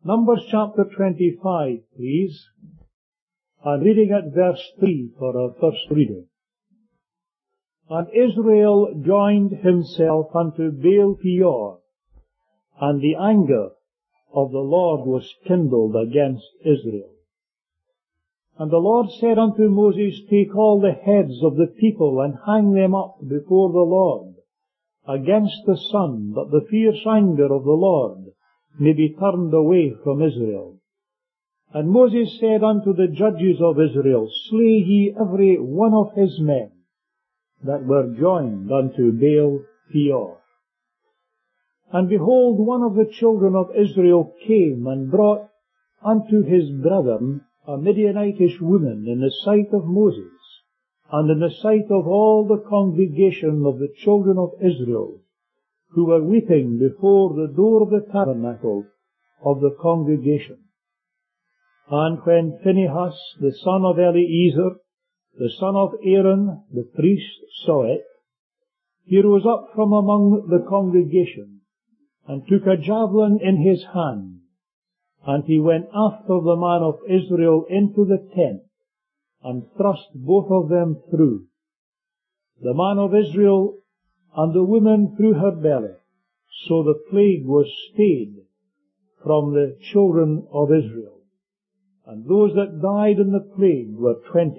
Numbers chapter 25, please. And reading at verse 3 for our first reading. And Israel joined himself unto Baal Peor, and the anger of the Lord was kindled against Israel. And the Lord said unto Moses, Take all the heads of the people, and hang them up before the Lord against the sun, that the fierce anger of the Lord may be turned away from Israel. And Moses said unto the judges of Israel, Slay ye every one of his men that were joined unto Baal Peor. And behold, one of the children of Israel came and brought unto his brethren a Midianitish woman in the sight of Moses, and in the sight of all the congregation of the children of Israel, who were weeping before the door of the tabernacle of the congregation. And when Phinehas, the son of Eleazar, the son of Aaron, the priest, saw it, he rose up from among the congregation, and took a javelin in his hand, and he went after the man of Israel into the tent, and thrust both of them through, the man of Israel and the woman through her belly. So the plague was stayed from the children of Israel. And those that died in the plague were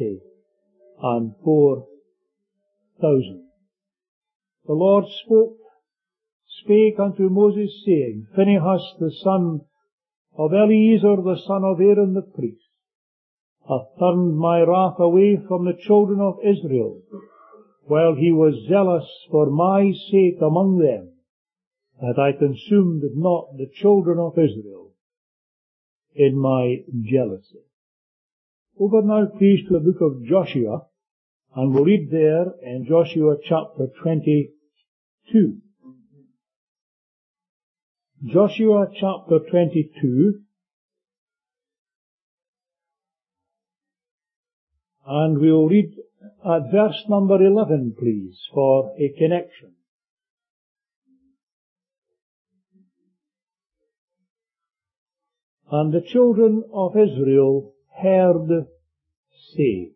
24,000. The Lord spake unto Moses, saying, Phinehas the son of Eleazar the son of Aaron the priest hath turned my wrath away from the children of Israel, while he was zealous for my sake among them, that I consumed not the children of Israel in my jealousy. Over now, please, to the book of Joshua, and we'll read there in Joshua chapter 22. Joshua chapter 22, and we'll read at verse number 11, please, for a connection. And the children of Israel heard say,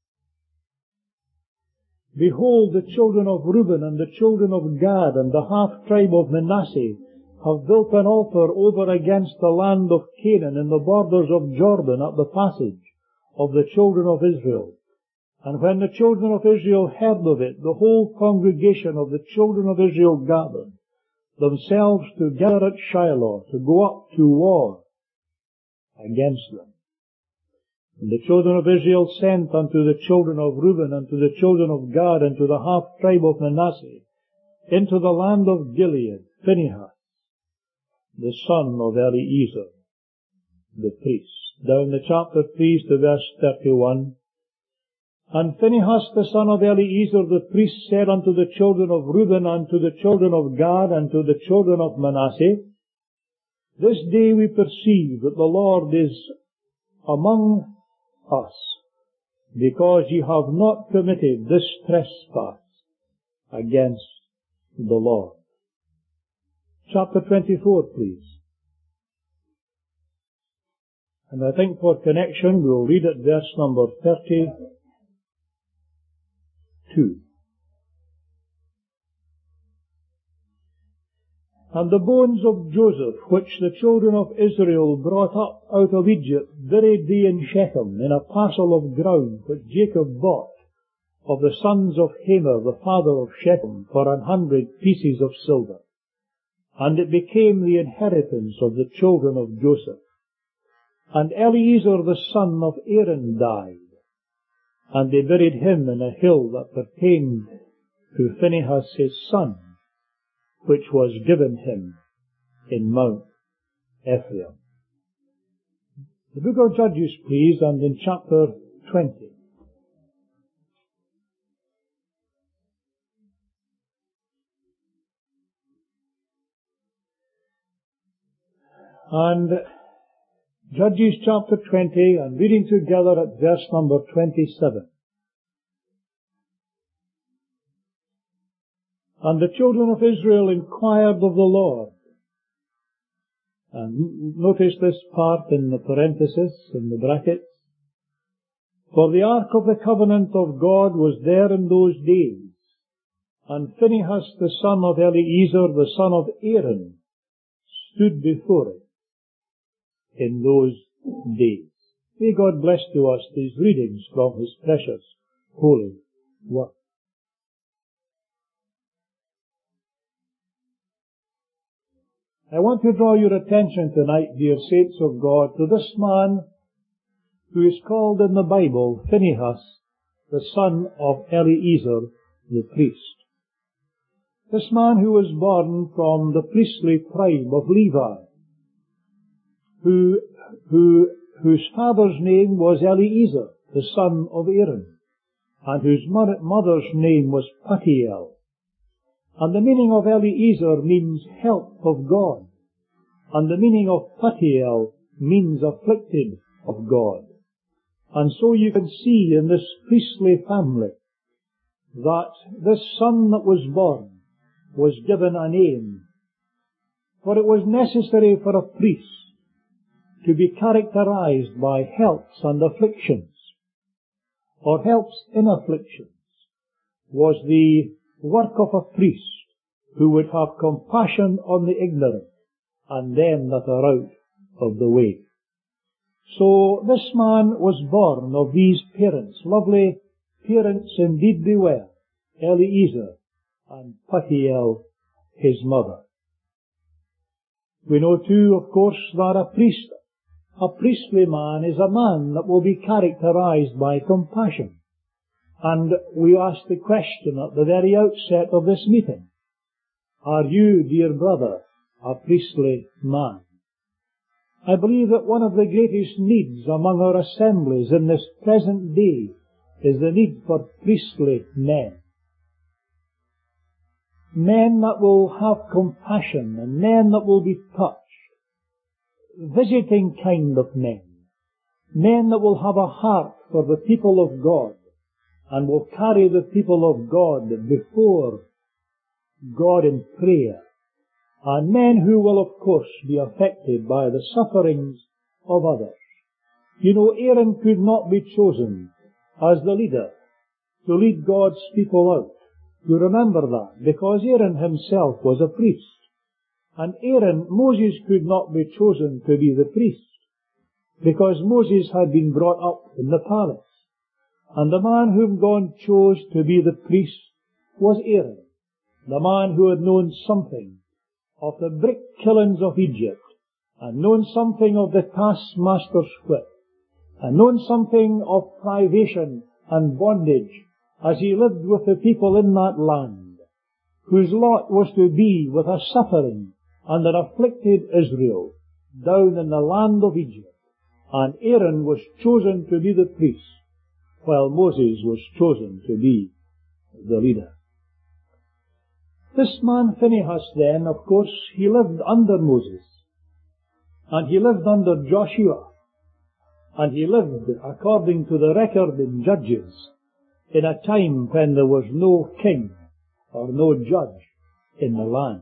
Behold, the children of Reuben and the children of Gad and the half-tribe of Manasseh have built an altar over against the land of Canaan in the borders of Jordan at the passage of the children of Israel. And when the children of Israel heard of it, the whole congregation of the children of Israel gathered themselves together at Shiloh to go up to war against them. And the children of Israel sent unto the children of Reuben, and to the children of Gad, and to the half-tribe of Manasseh, into the land of Gilead, Phinehas, the son of Eleazar, the priest. Down the chapter, please, to verse 31. And Phinehas, the son of Eleazar, the priest, said unto the children of Reuben, and to the children of Gad, and to the children of Manasseh, This day we perceive that the Lord is among us, because ye have not committed this trespass against the Lord. Chapter 24, please. And I think for connection we'll read at verse number 32. And the bones of Joseph, which the children of Israel brought up out of Egypt, buried they in Shechem, in a parcel of ground which Jacob bought of the sons of Hamor, the father of Shechem, for 100 pieces of silver. And it became the inheritance of the children of Joseph. And Eleazar the son of Aaron died, and they buried him in a hill that pertained to Phinehas his son, which was given him in Mount Ephraim. The book of Judges, please, and in chapter 20. And Judges chapter 20, and reading together at verse number 27. And the children of Israel inquired of the Lord, And notice this part in the parenthesis, in the brackets. For the Ark of the Covenant of God was there in those days, and Phinehas the son of Eleazar the son of Aaron stood before it in those days. May God bless to us these readings from His precious, holy word. I want to draw your attention tonight, dear saints of God, to this man who is called in the Bible Phinehas, the son of Eleazar the priest. This man who was born from the priestly tribe of Levi, whose father's name was Eleazar, the son of Aaron, and whose mother's name was Putiel. And the meaning of Eleazar means help of God, and the meaning of Putiel means afflicted of God. And so you can see in this priestly family that this son that was born was given a name, for it was necessary for a priest to be characterized by helps and afflictions, or helps in afflictions, was the work of a priest who would have compassion on the ignorant and them that are out of the way. So this man was born of these parents, lovely parents indeed they were, Eleazar and Putiel his mother. We know too, of course, that a priestly man is a man that will be characterized by compassion. And we ask the question at the very outset of this meeting, are you, dear brother, a priestly man? I believe that one of the greatest needs among our assemblies in this present day is the need for priestly men. Men that will have compassion and men that will be touched. Visiting kind of men. Men that will have a heart for the people of God and will carry the people of God before God in prayer. And men who will, of course, be affected by the sufferings of others. You know, Aaron could not be chosen as the leader to lead God's people out. You remember that, because Aaron himself was a priest. And Moses could not be chosen to be the priest, because Moses had been brought up in the palace. And the man whom God chose to be the priest was Aaron, the man who had known something of the brick kilns of Egypt, and known something of the taskmaster's whip, and known something of privation and bondage as he lived with the people in that land, whose lot was to be with a suffering and an afflicted Israel down in the land of Egypt. And Aaron was chosen to be the priest, while Moses was chosen to be the leader. This man Phinehas then, of course, he lived under Moses, and he lived under Joshua, and he lived, according to the record in Judges, in a time when there was no king or no judge in the land.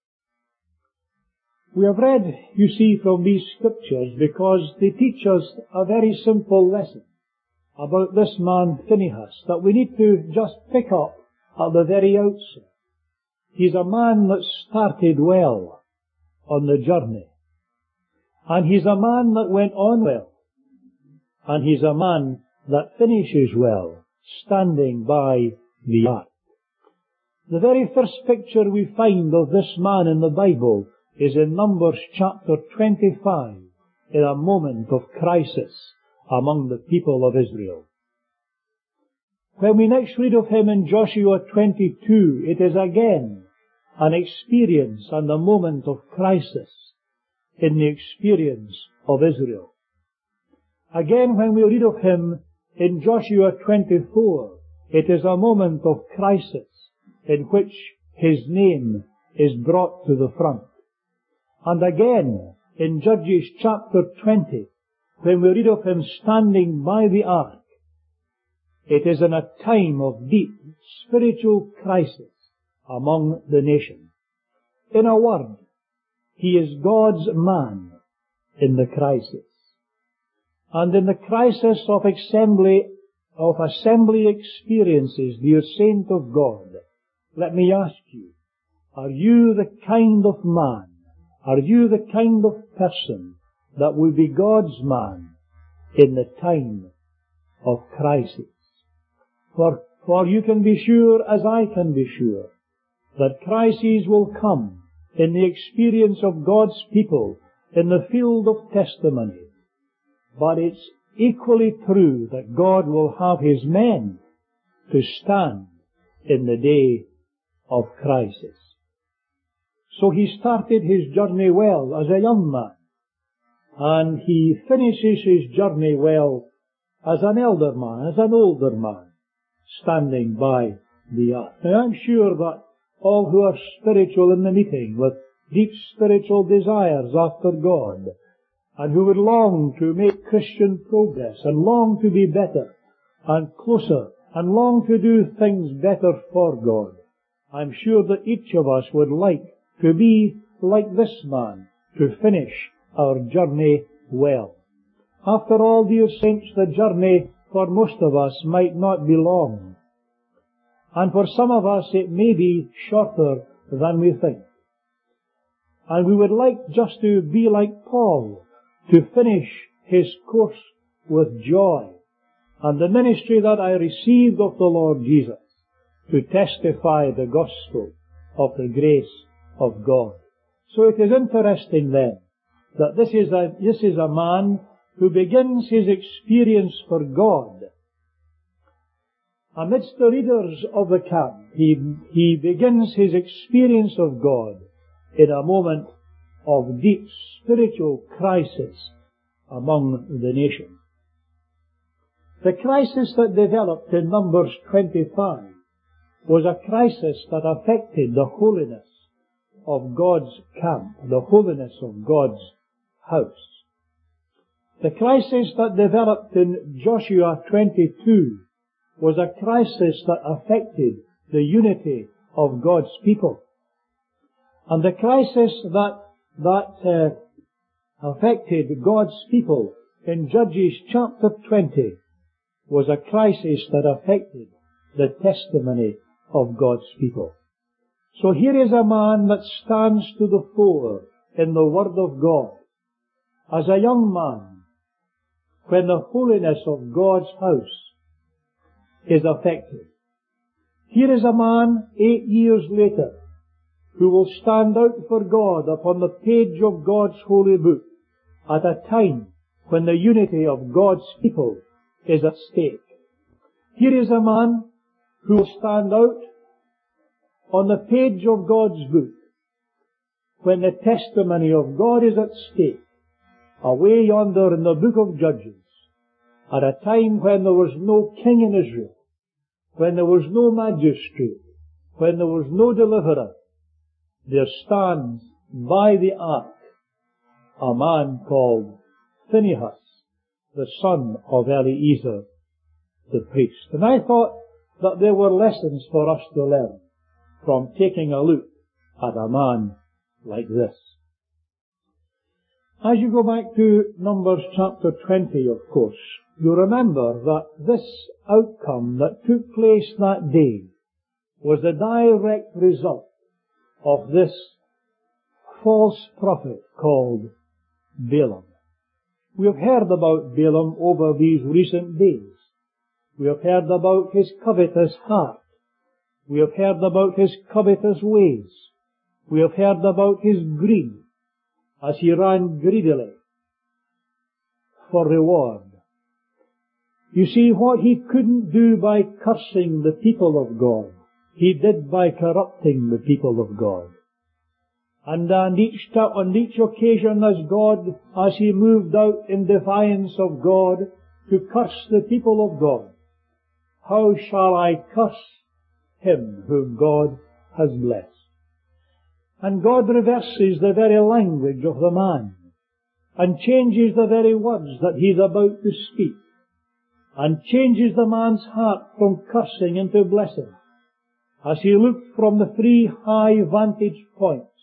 We have read, you see, from these scriptures because they teach us a very simple lesson about this man Phinehas that we need to just pick up at the very outset. He's a man that started well on the journey, and he's a man that went on well, and he's a man that finishes well, standing by the ark. The very first picture we find of this man in the Bible is in Numbers chapter 25, in a moment of crisis among the people of Israel. When we next read of him in Joshua 22, it is again an experience and a moment of crisis in the experience of Israel. Again, when we read of him in Joshua 24, it is a moment of crisis in which his name is brought to the front. And again, in Judges chapter 20, when we read of him standing by the ark, it is in a time of deep spiritual crisis among the nation. In a word, He is God's man in the crisis. And in the crisis of assembly experiences, dear saint of God, let me ask you, are you the kind of man, are you the kind of person that will be God's man in the time of crisis? For you can be sure, as I can be sure, that crises will come in the experience of God's people in the field of testimony. But it's equally true that God will have His men to stand in the day of crisis. So he started his journey well as a young man, and he finishes his journey well as an elder man, as an older man, standing by the ark. Now I'm sure that all who are spiritual in the meeting, with deep spiritual desires after God, and who would long to make Christian progress, and long to be better, and closer, and long to do things better for God, I'm sure that each of us would like to be like this man, to finish our journey well. After all, dear saints, the journey for most of us might not be long, and for some of us it may be shorter than we think. And we would like just to be like Paul, to finish his course with joy, and the ministry that I received of the Lord Jesus, to testify the gospel of the grace of God. So it is interesting then that this is a man who begins his experience for God amidst the leaders of the camp. He begins his experience of God in a moment of deep spiritual crisis among the nation. The crisis that developed in Numbers 25 was a crisis that affected the holiness of God's camp, the holiness of God's house. The crisis that developed in Joshua 22 was a crisis that affected the unity of God's people. And the crisis that affected God's people in Judges chapter 20 was a crisis that affected the testimony of God's people. So here is a man that stands to the fore in the Word of God as a young man when the holiness of God's house is affected. Here is a man 8 years later who will stand out for God upon the page of God's holy book at a time when the unity of God's people is at stake. Here is a man who will stand out on the page of God's book when the testimony of God is at stake, away yonder in the book of Judges, at a time when there was no king in Israel, when there was no magistrate, when there was no deliverer. There stands by the ark a man called Phinehas, the son of Eleazar the priest. And I thought that there were lessons for us to learn from taking a look at a man like this. As you go back to Numbers chapter 20, of course, you remember that this outcome that took place that day was the direct result of this false prophet called Balaam. We have heard about Balaam over these recent days. We have heard about his covetous heart. We have heard about his covetous ways. We have heard about his greed as he ran greedily for reward. You see, what he couldn't do by cursing the people of God, he did by corrupting the people of God. And on each occasion as he moved out in defiance of God to curse the people of God, how shall I curse him whom God has blessed? And God reverses the very language of the man and changes the very words that he's about to speak, and changes the man's heart from cursing into blessing as he looked from the three high vantage points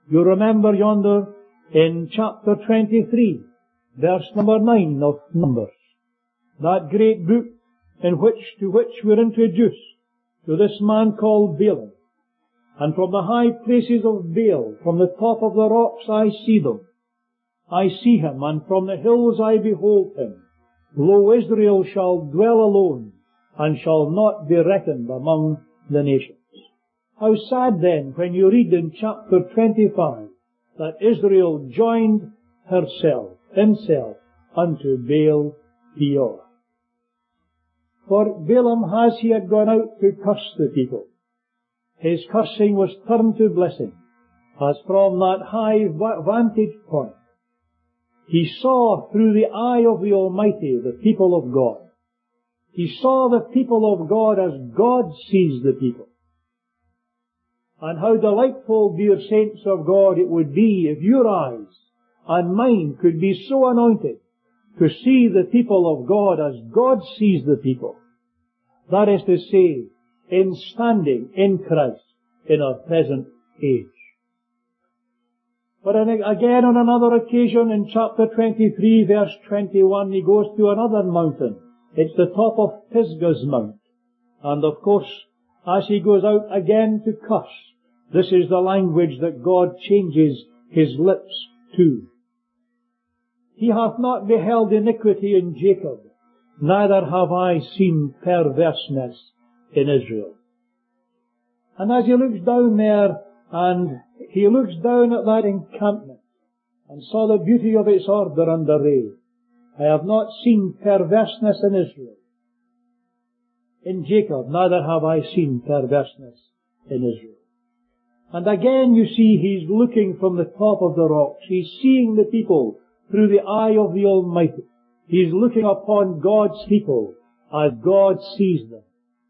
You remember yonder in chapter 23, verse number 9 of Numbers, that great book to which we're introduced to this man called Balaam. And from the high places of Baal, from the top of the rocks I see them. I see him, and from the hills I behold him. Lo, Israel shall dwell alone, and shall not be reckoned among the nations. How sad then, when you read in chapter 25, that Israel joined himself, unto Baal Peor. For Balaam, as he had gone out to curse the people, his cursing was turned to blessing, as from that high vantage point, he saw through the eye of the Almighty the people of God. He saw the people of God as God sees the people. And how delightful, dear saints of God, it would be if your eyes and mine could be so anointed to see the people of God as God sees the people. That is to say, in standing in Christ in our present age. But again on another occasion in chapter 23 verse 21 he goes to another mountain. It's the top of Pisgah's mount. And of course, as he goes out again to curse, this is the language that God changes his lips to. He hath not beheld iniquity in Jacob, neither have I seen perverseness in Israel. And as he looks down there, and he looks down at that encampment, and saw the beauty of its order and array, I have not seen perverseness in Israel. In Jacob, neither have I seen perverseness in Israel. And again you see he's looking from the top of the rocks. He's seeing the people through the eye of the Almighty. He's looking upon God's people as God sees them.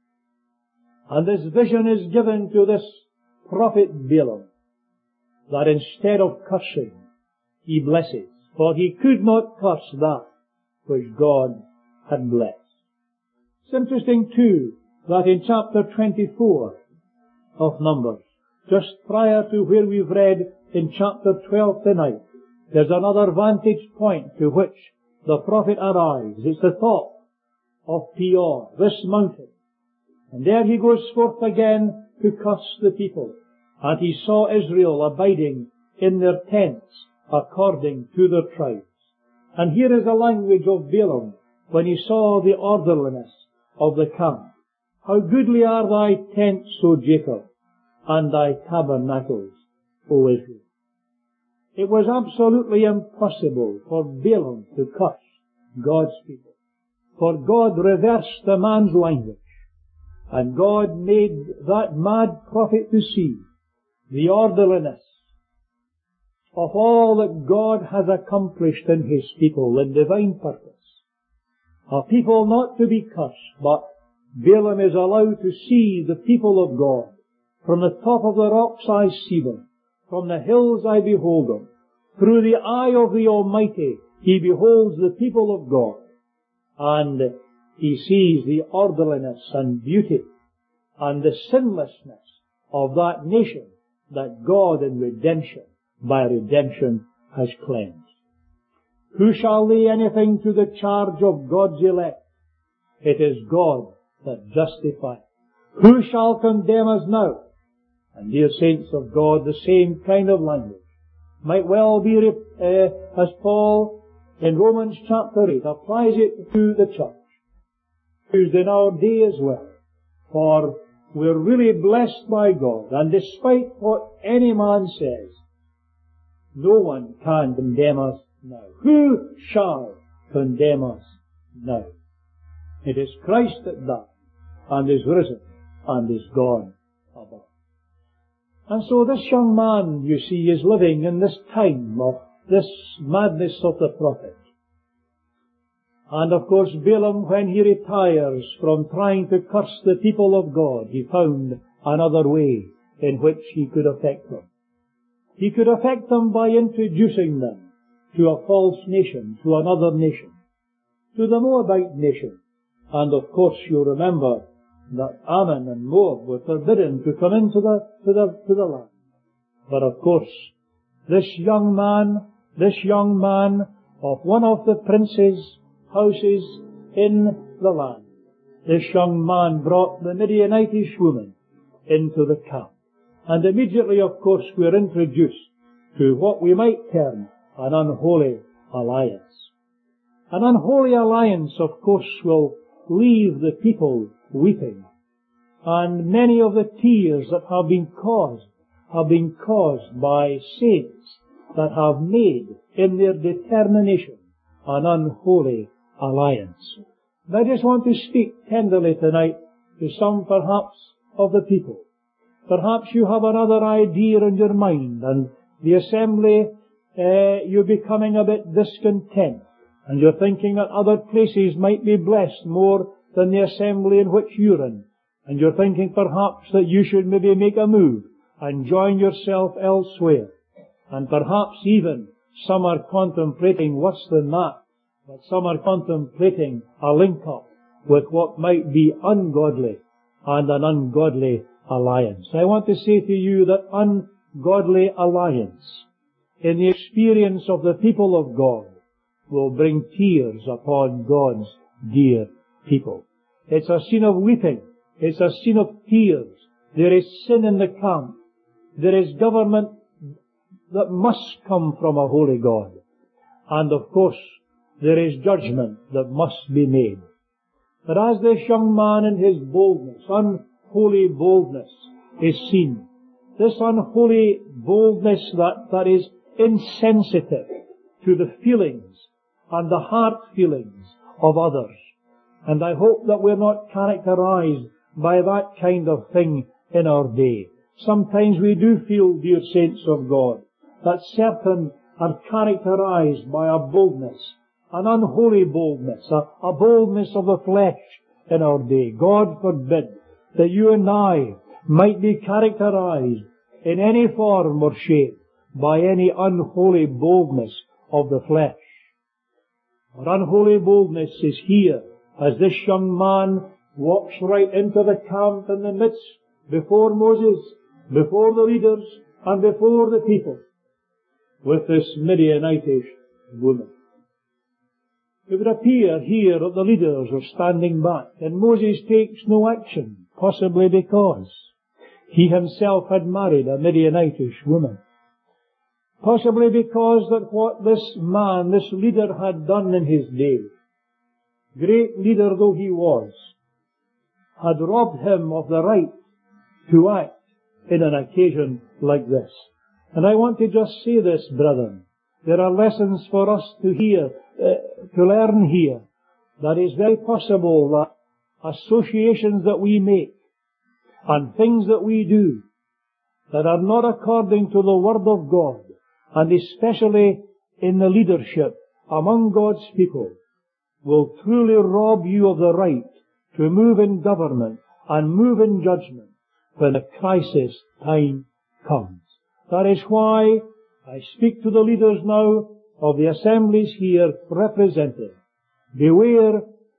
And this vision is given to this prophet Balaam, that instead of cursing, he blesses. For he could not curse that which God had blessed. It's interesting too, that in chapter 24 of Numbers, just prior to where we've read in chapter 12 tonight, there's another vantage point to which the prophet arrives. It's the top of Peor, this mountain. And there he goes forth again to curse the people. And he saw Israel abiding in their tents according to their tribes. And here is the language of Balaam when he saw the orderliness of the camp. How goodly are thy tents, O Jacob, and thy tabernacles, O Israel. It was absolutely impossible for Balaam to curse God's people. For God reversed the man's language, and God made that mad prophet to see the orderliness of all that God has accomplished in His people in divine purpose. A people not to be cursed, but Balaam is allowed to see the people of God. From the top of the rocks I see them. From the hills I behold them. Through the eye of the Almighty he beholds the people of God. And he sees the orderliness and beauty and the sinlessness of that nation that God in redemption, by redemption, has cleansed. Who shall lay anything to the charge of God's elect? It is God that justifies. Who shall condemn us now? And dear saints of God, the same kind of language might well be, as Paul in Romans chapter 8 applies it to the church, used in our day as well. For we're really blessed by God, and despite what any man says, no one can condemn us now. Who shall condemn us now? It is Christ that died, and is risen, and is gone above. And so this young man, you see, is living in this time of this madness of the prophet. And of course Balaam, when he retires from trying to curse the people of God, he found another way in which he could affect them. He could affect them by introducing them to a false nation, to another nation, to the Moabite nation. And of course you remember that Ammon and Moab were forbidden to come into the land. But of course, this young man of one of the prince's houses in the land. This young man brought the Midianitish woman into the camp. And immediately, of course, we're introduced to what we might term an unholy alliance. An unholy alliance, of course, will leave the people weeping. And many of the tears that have been caused by saints that have made in their determination an unholy alliance. And I just want to speak tenderly tonight to some perhaps of the people. Perhaps you have another idea in your mind, and the assembly, you're becoming a bit discontent, and you're thinking that other places might be blessed more than the assembly in which you're in. And you're thinking perhaps that you should maybe make a move and join yourself elsewhere. And perhaps even some are contemplating worse than that, but some are contemplating a link-up with what might be ungodly and an ungodly alliance. I want to say to you that ungodly alliance in the experience of the people of God will bring tears upon God's dear people. It's a scene of weeping. It's a scene of tears. There is sin in the camp. There is government that must come from a holy God. And of course, there is judgment that must be made. But as this young man in his boldness, unholy boldness, is seen, this unholy boldness that is insensitive to the feelings and the heart feelings of others. And I hope that we're not characterized by that kind of thing in our day. Sometimes we do feel, dear saints of God, that certain are characterized by a boldness, an unholy boldness, a boldness of the flesh in our day. God forbid that you and I might be characterized in any form or shape by any unholy boldness of the flesh. Our unholy boldness is here as this young man walks right into the camp in the midst, before Moses, before the leaders, and before the people, with this Midianitish woman. It would appear here that the leaders are standing back, and Moses takes no action, possibly because he himself had married a Midianitish woman. Possibly because that what this man, this leader, had done in his day, great leader though he was, had robbed him of the right to act in an occasion like this. And I want to just say this, brethren. There are lessons for us to learn here. That it's very possible that associations that we make and things that we do that are not according to the Word of God, and especially in the leadership among God's people, will truly rob you of the right to move in government and move in judgment when the crisis time comes. That is why I speak to the leaders now of the assemblies here represented. Beware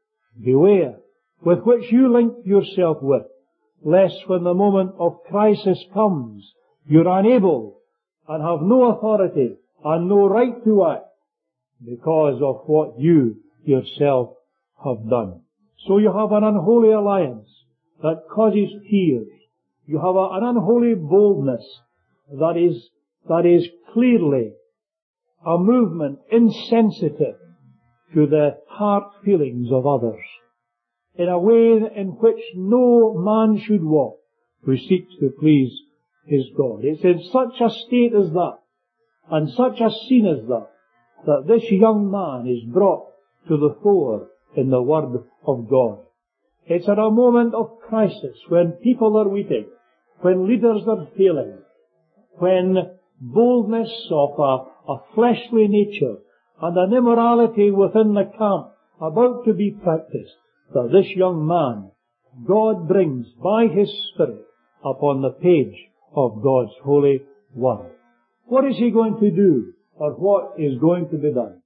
with which you link yourself with, lest when the moment of crisis comes, you're unable and have no authority and no right to act because of what you yourself have done. So you have an unholy alliance that causes tears. You have an unholy boldness that is clearly a movement insensitive to the heart feelings of others, in a way in which no man should walk who seeks to please his God. It's in such a state as that, and such a scene as that, that this young man is brought to the fore in the Word of God. It's at a moment of crisis, when people are weeping, when leaders are failing, when boldness of a fleshly nature and an immorality within the camp about to be practiced, that this young man, God brings by His Spirit upon the page of God's holy Word. What is he going to do, or what is going to be done?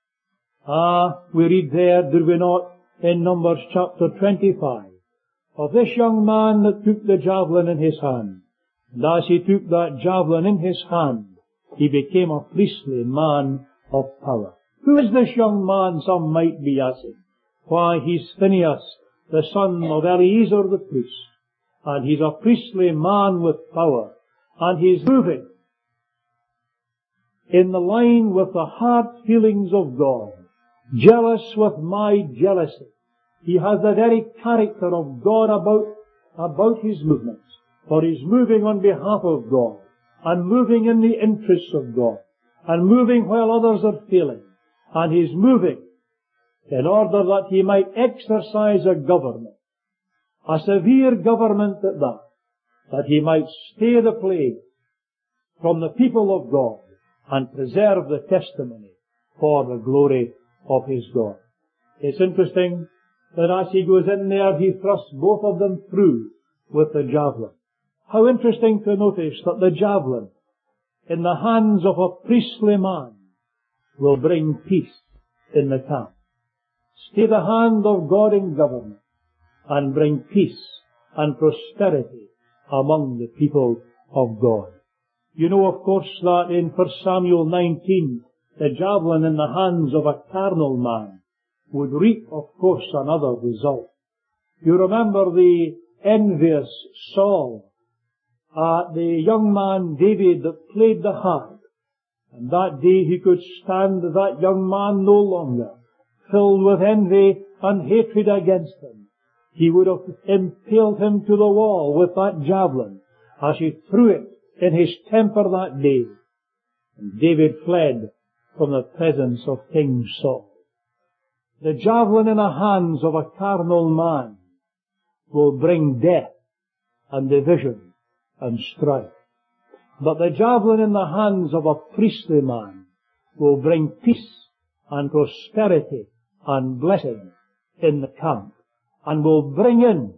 We read there, do we not, in Numbers chapter 25, of this young man that took the javelin in his hand. And as he took that javelin in his hand, He became a priestly man of power. Who is this young man, some might be asking? Why, he's Phinehas, the son of Eleazar the priest. And he's a priestly man with power. And he's moving in the line with the heart feelings of God. Jealous with my jealousy. He has the very character of God about his movements. For he's moving on behalf of God, and moving in the interests of God, and moving while others are failing. And he's moving in order that he might exercise a government, a severe government at that he might stay the plague from the people of God, and preserve the testimony for the glory of his God. It's interesting that as he goes in there, he thrusts both of them through with the javelin. How interesting to notice that the javelin in the hands of a priestly man will bring peace in the camp. Stay the hand of God in government and bring peace and prosperity among the people of God. You know, of course, that in 1 Samuel 19, the javelin in the hands of a carnal man would reap, of course, another result. You remember the envious Saul, the young man David that played the harp. And that day he could stand that young man no longer, filled with envy and hatred against him. He would have impaled him to the wall with that javelin as he threw it in his temper that day. And David fled from the presence of King Saul. The javelin in the hands of a carnal man will bring death and division and strife. But the javelin in the hands of a priestly man will bring peace and prosperity and blessing in the camp, and will bring in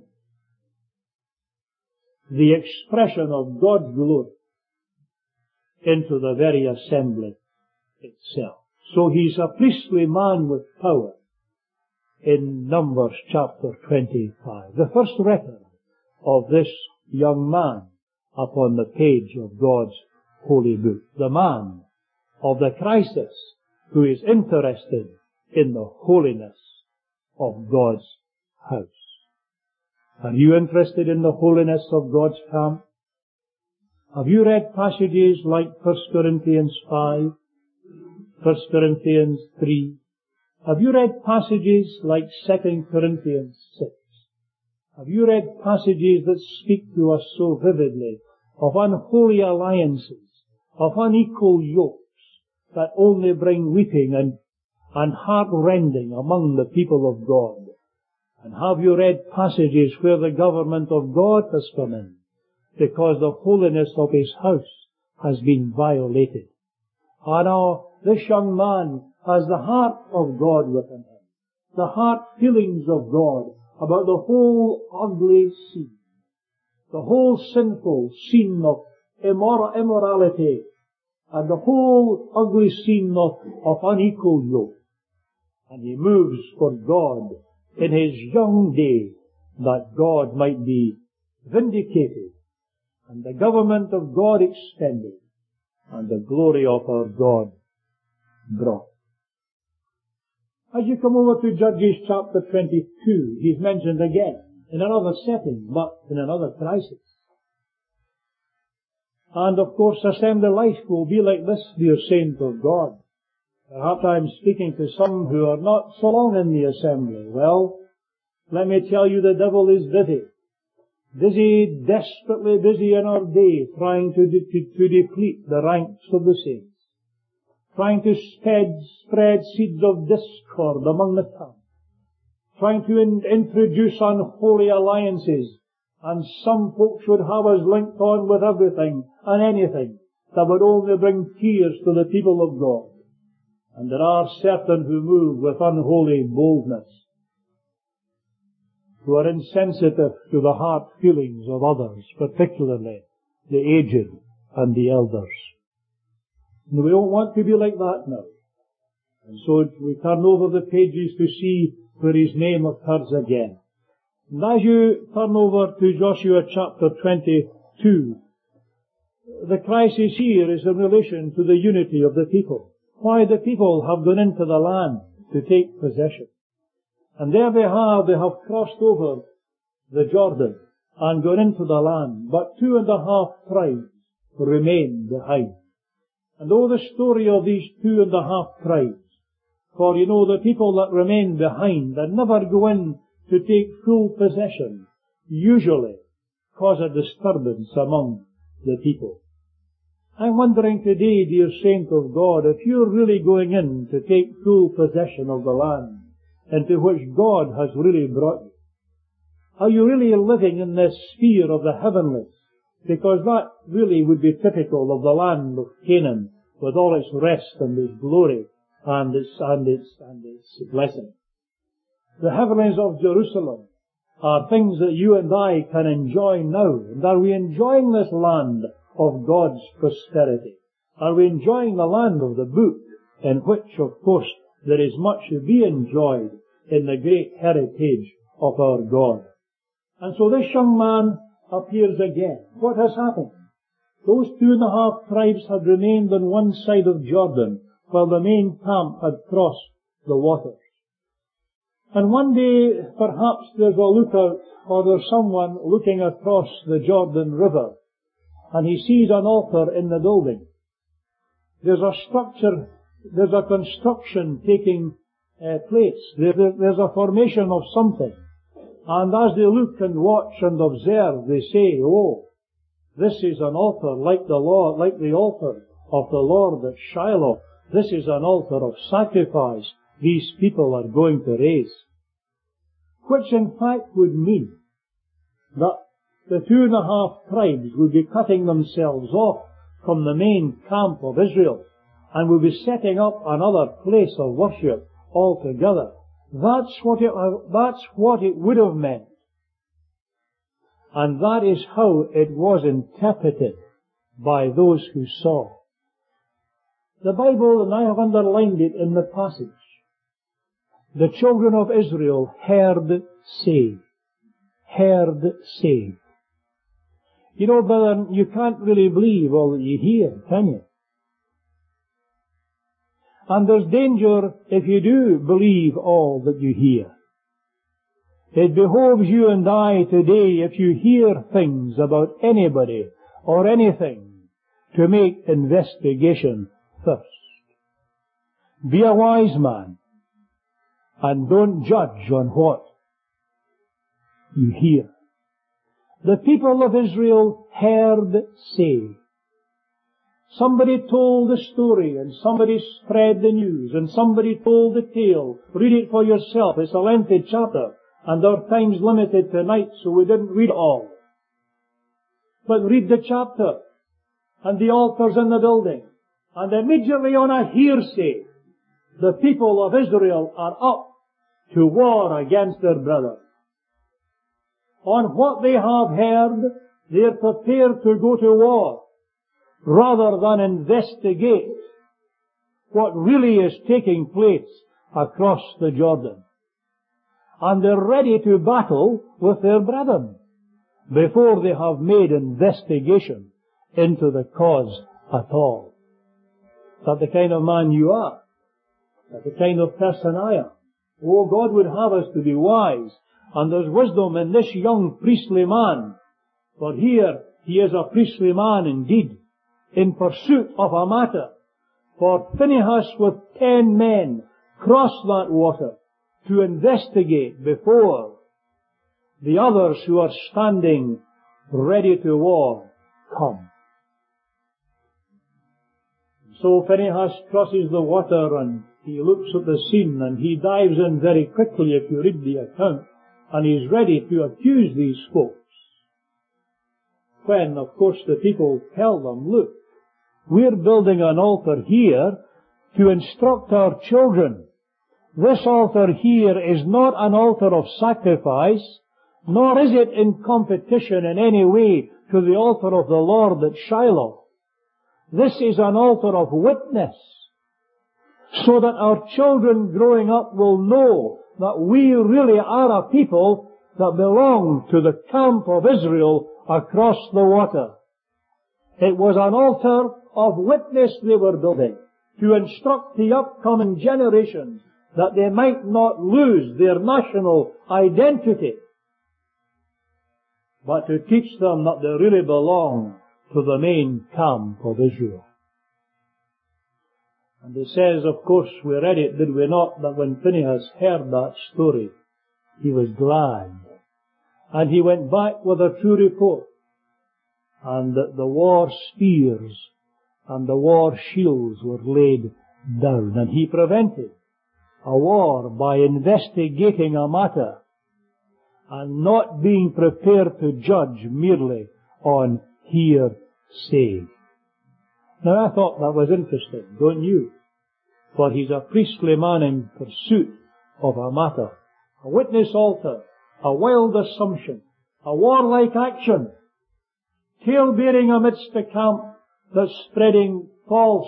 the expression of God's glory into the very assembly itself. So he's a priestly man with power in Numbers chapter 25. The first record of this young man upon the page of God's holy book. The man of the crisis who is interested in the holiness of God's house. Are you interested in the holiness of God's camp? Have you read passages like 1 Corinthians 5, 1 Corinthians 3? Have you read passages like 2 Corinthians 6? Have you read passages that speak to us so vividly of unholy alliances, of unequal yokes that only bring weeping and heart-rending among the people of God? And have you read passages where the government of God has come in because the holiness of his house has been violated? Ah, now, this young man has the heart of God within him, the heart feelings of God about the whole ugly scene, the whole sinful scene of immorality, and the whole ugly scene of unequal yoke. And he moves for God in his young day, that God might be vindicated, and the government of God extended, and the glory of our God brought. As you come over to Judges chapter 22, he's mentioned again, in another setting, but in another crisis. And of course, assembly life will be like this, dear saint of God. Perhaps I'm speaking to some who are not so long in the assembly. Well, let me tell you, the devil is busy. Busy, desperately busy in our day, trying to deplete the ranks of the saints. Trying to spread seeds of discord among the camp. Trying to introduce unholy alliances. And some folks would have us linked on with everything and anything that would only bring tears to the people of God. And there are certain who move with unholy boldness, who are insensitive to the heart feelings of others, particularly the aged and the elders. And we don't want to be like that now. And so we turn over the pages to see where his name occurs again. And as you turn over to Joshua chapter 22, the crisis here is in relation to the unity of the people. Why the people have gone into the land to take possession. And there they have crossed over the Jordan and gone into the land, but 2.5 tribes remain behind. And the story of these 2.5 tribes, for you know, the people that remain behind and never go in to take full possession, usually cause a disturbance among the people. I'm wondering today, dear saint of God, if you're really going in to take full possession of the land into which God has really brought you. Are you really living in this sphere of the heavenlies? Because that really would be typical of the land of Canaan, with all its rest and its glory and its blessing. The heavenlies of Jerusalem are things that you and I can enjoy now. And are we enjoying this land of God's prosperity? Are we enjoying the land of the book, in which, of course, there is much to be enjoyed in the great heritage of our God? And so this young man appears again. What has happened? Those 2.5 tribes had remained on one side of Jordan, while the main camp had crossed the waters. And one day, perhaps there's a lookout, or there's someone looking across the Jordan River, and he sees an altar in the building. There's a structure, there's a construction taking place. There's a formation of something. And as they look and watch and observe, they say, oh, this is an altar like the altar of the Lord at Shiloh. This is an altar of sacrifice these people are going to raise. Which in fact would mean that the 2.5 tribes would be cutting themselves off from the main camp of Israel and would be setting up another place of worship altogether. That's what it would have meant. And that is how it was interpreted by those who saw. The Bible, and I have underlined it in the passage, the children of Israel heard say. You know, brother, you can't really believe all that you hear, can you? And there's danger if you do believe all that you hear. It behoves you and I today, if you hear things about anybody or anything, to make investigation first. Be a wise man, and don't judge on what you hear. The people of Israel heard say. Somebody told the story, and somebody spread the news, and somebody told the tale. Read it for yourself. It's a lengthy chapter, and our time's limited tonight, so we didn't read all. But read the chapter, and the altars in the building, and immediately on a hearsay, the people of Israel are up to war against their brother. On what they have heard, they are prepared to go to war, rather than investigate what really is taking place across the Jordan. And they're ready to battle with their brethren before they have made investigation into the cause at all. Is that the kind of man you are? Is that the kind of person I am? Oh, God would have us to be wise, and there's wisdom in this young priestly man. For here, he is a priestly man indeed, in pursuit of a matter. For Phinehas with 10 men crossed that water to investigate before the others who are standing ready to war come. So Phinehas crosses the water and he looks at the scene and he dives in very quickly, if you read the account, and he's ready to accuse these folks. When, of course, the people tell them, look, we're building an altar here to instruct our children. This altar here is not an altar of sacrifice, nor is it in competition in any way to the altar of the Lord at Shiloh. This is an altar of witness, so that our children growing up will know that we really are a people that belong to the camp of Israel across the water. It was an altar of witness they were building to instruct the upcoming generations that they might not lose their national identity, but to teach them that they really belong to the main camp of Israel. And it says, of course, we read it, did we not, that when Phinehas heard that story, he was glad. And he went back with a true report, and that the war spears and the war shields were laid down. And he prevented a war by investigating a matter and not being prepared to judge merely on hearsay. Now I thought that was interesting, don't you? For he's a priestly man in pursuit of a matter. A witness altar, a wild assumption, a warlike action, tale-bearing amidst a camp that's spreading false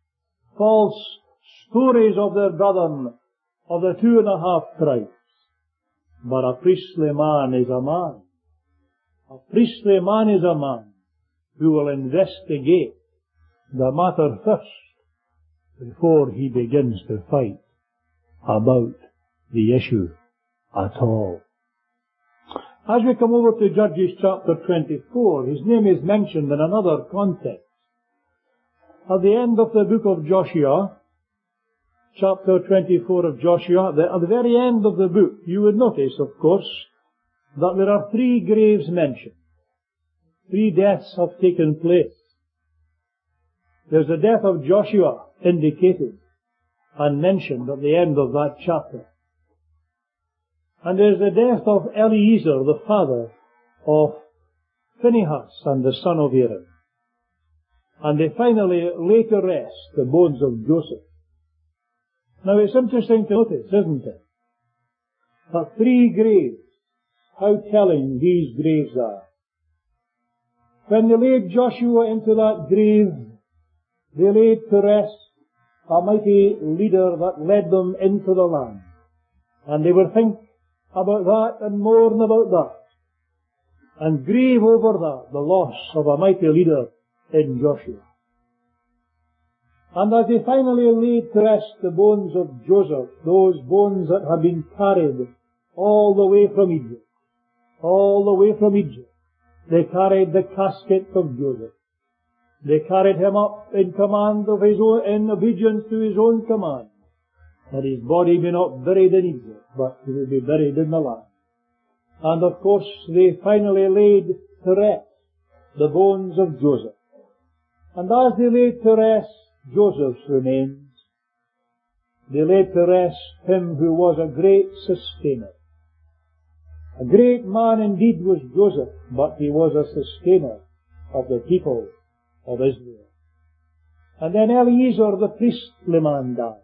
stories of their brethren, of the 2.5 tribes. But a priestly man is a man. A priestly man is a man who will investigate the matter first before he begins to fight about the issue at all. As we come over to Judges chapter 24, his name is mentioned in another context. At the end of the book of Joshua, chapter 24 of Joshua, at the very end of the book, you would notice, of course, that there are 3 graves mentioned. 3 deaths have taken place. There's the death of Joshua indicated and mentioned at the end of that chapter. And there's the death of Eleazar, the father of Phinehas and the son of Aaron. And they finally lay to rest the bones of Joseph. Now it's interesting to notice, isn't it, that 3 graves, how telling these graves are. When they laid Joshua into that grave, they laid to rest a mighty leader that led them into the land. And they would think about that and mourn about that, and grieve over that, the loss of a mighty leader in Joshua. And as they finally laid to rest the bones of Joseph, those bones that had been carried all the way from Egypt, they carried the casket of Joseph. They carried him up in command of his own, in obedience to his own command, that his body be not buried in Egypt, but he will be buried in the land. And of course, they finally laid to rest the bones of Joseph. And as they laid to rest Joseph's remains, they laid to rest him who was a great sustainer. A great man indeed was Joseph, but he was a sustainer of the people of Israel. And then Eleazar the priestly man died.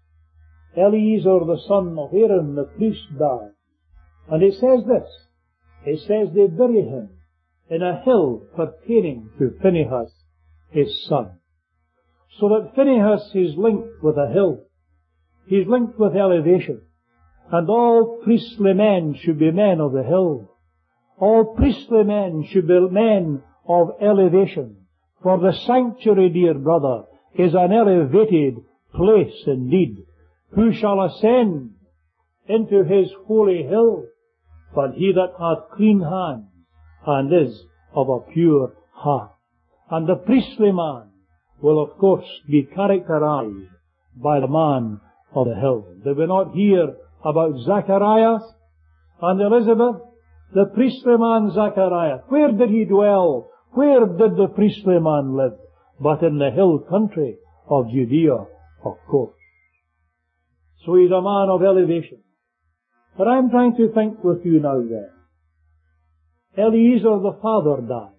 Eleazar the son of Aaron the priest died. And it says this, it says they bury him in a hill pertaining to Phinehas his son. So that Phinehas is linked with a hill. He's linked with elevation. And all priestly men should be men of the hill. All priestly men should be men of elevation. For the sanctuary, dear brother, is an elevated place indeed. Who shall ascend into his holy hill, but he that hath clean hands, and is of a pure heart? And the priestly man will of course be characterized by the man of the hill. Did we not hear about Zacharias and Elizabeth? The priestly man Zacharias, where did he dwell? Where did the priestly man live? But in the hill country of Judea, of course. So he's a man of elevation. But I'm trying to think with you now then. Eleazar the father dies.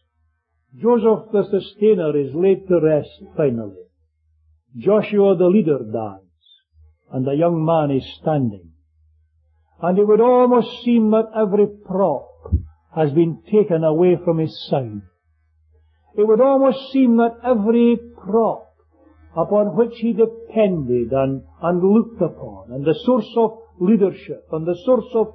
Joseph the sustainer is laid to rest finally. Joshua the leader dies. And the young man is standing. And it would almost seem that every prop has been taken away from his side. It would almost seem that every prop upon which he depended and looked upon, and the source of leadership and the source of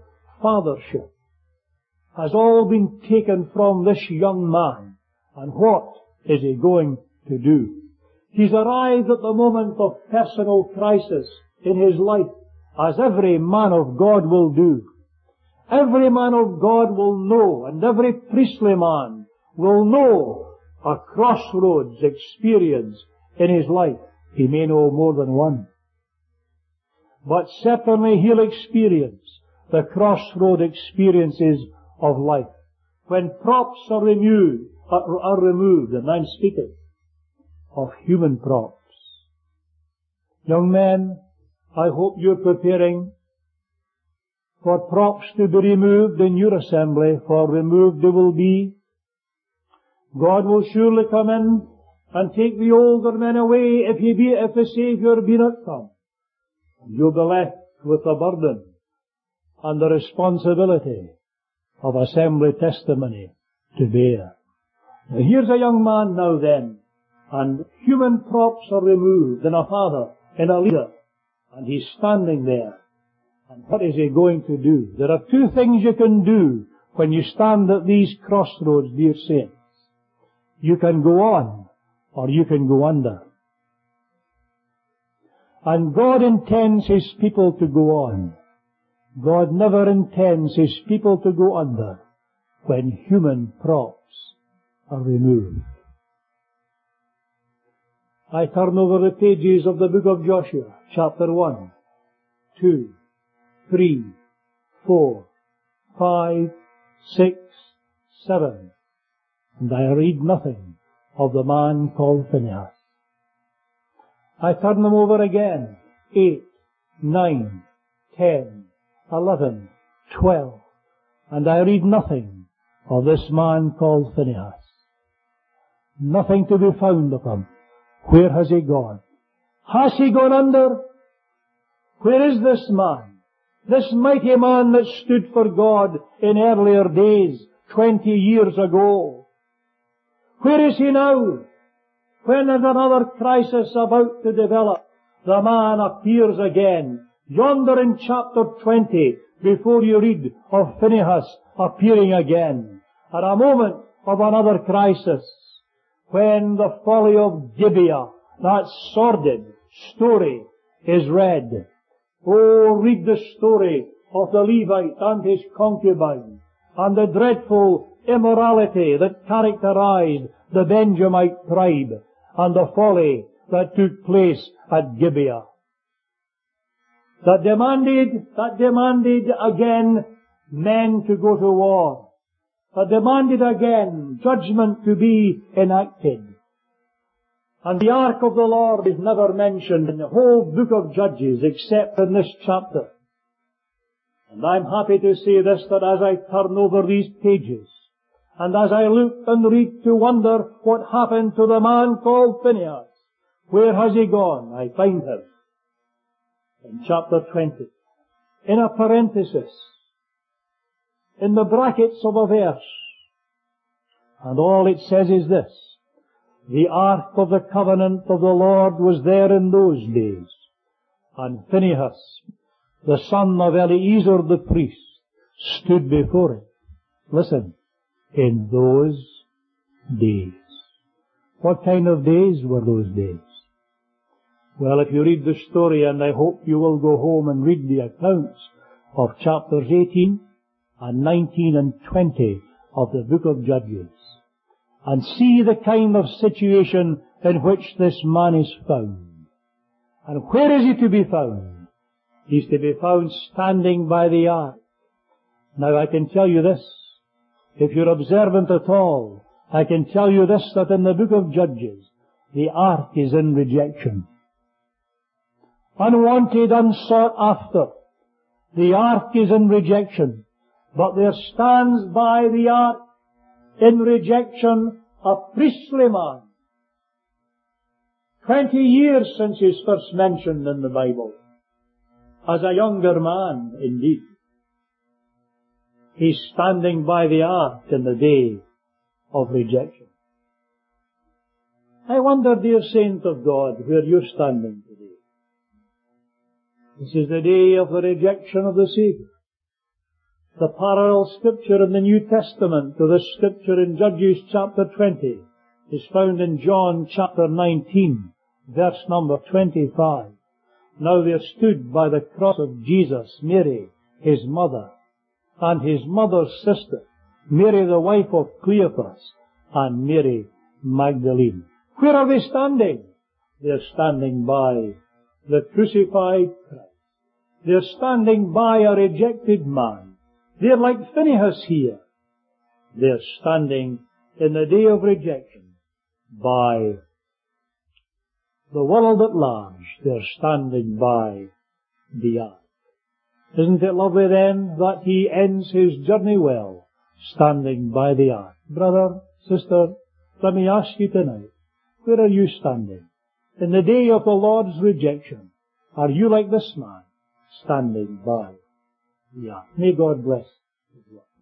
fathership, has all been taken from this young man. And what is he going to do? He's arrived at the moment of personal crisis in his life, as every man of God will do. Every man of God will know, and every priestly man will know a crossroads experience in his life. He may know more than one. But certainly he'll experience the crossroad experiences of life. When props are removed, and I'm speaking of human props. Young men, I hope you're preparing for props to be removed in your assembly, for removed they will be. God will surely come in and take the older men away if the Saviour be not come. You'll be left with the burden and the responsibility of assembly testimony to bear. Now here's a young man now then, and human props are removed in a father, in a leader, and he's standing there. And what is he going to do? There are two things you can do when you stand at these crossroads, dear saints. You can go on, or you can go under. And God intends His people to go on. God never intends His people to go under when human props are removed. I turn over the pages of the book of Joshua, chapter 1, 2, 3, 4, 5, 6, 7, and I read nothing of the man called Phinehas. I turn them over again, 8, 9, 10, 11, 12, and I read nothing of this man called Phinehas. Nothing to be found of him. Where has he gone? Has he gone under? Where is this man? This mighty man that stood for God in earlier days, 20 years ago. Where is he now? When there's another crisis about to develop, the man appears again. Yonder in chapter 20, before you read of Phinehas appearing again. At a moment of another crisis, when the folly of Gibeah, that sordid story, is read. Oh, read the story of the Levite and his concubine, and the dreadful immorality that characterized the Benjamite tribe, and the folly that took place at Gibeah. That demanded again men to go to war. That demanded again judgment to be enacted. And the ark of the Lord is never mentioned in the whole book of Judges except in this chapter. And I'm happy to say this, that as I turn over these pages, and as I look and read to wonder what happened to the man called Phinehas, where has he gone? I find him in chapter 20, in a parenthesis, in the brackets of a verse. And all it says is this: the ark of the covenant of the Lord was there in those days, and Phinehas, the son of Eleazar the priest, stood before it. Listen, in those days. What kind of days were those days? Well, if you read the story, and I hope you will go home and read the accounts of chapters 18 and 19 and 20 of the book of Judges, and see the kind of situation in which this man is found. And where is he to be found? He's to be found standing by the ark. Now I can tell you this, if you're observant at all, I can tell you this, that in the book of Judges, the ark is in rejection. Unwanted, unsought after. The ark is in rejection. But there stands by the ark in rejection a priestly man. 20 years since he's first mentioned in the Bible. As a younger man, indeed. He's standing by the ark in the day of rejection. I wonder, dear saint of God, where you're standing today. This is the day of the rejection of the Savior. The parallel scripture in the New Testament to this scripture in Judges chapter 20 is found in John chapter 19, verse number 25. Now there stood by the cross of Jesus Mary, his mother, and his mother's sister, Mary the wife of Cleophas, and Mary Magdalene. Where are they standing? They're standing by the crucified Christ. They're standing by a rejected man. They're like Phinehas here. They're standing in the day of rejection by the world at large. They're standing by the ark. Isn't it lovely then that he ends his journey well, standing by the ark? Brother, sister, let me ask you tonight, where are you standing? In the day of the Lord's rejection, are you like this man, standing by the ark? May God bless his word.